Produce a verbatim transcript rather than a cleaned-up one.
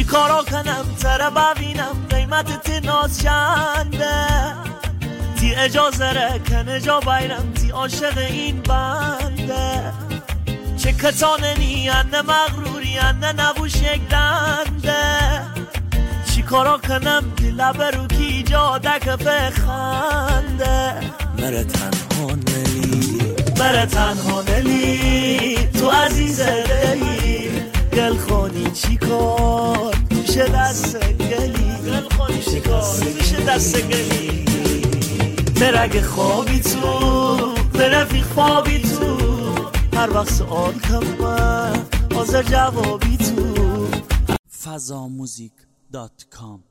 کارا کنم تره ببینم قیمت ناز چنده تی اجازه رکن جا بیرم تی عاشق این بنده چه کتاننی انه مغروری انه نبوش یک دنده چی کارا کنم دل برو کی جا دک بخنده مره تنها نلی مره تنها نلی تو عزیز دلی گل خونی چی کار میشه دست گلی گل خونی چی کار میشه دست گلی ترگ خوابی تو ترفیق خوابی تو هر وقت سوال کنم حاضر جوابی تو فضاموزیک دات کام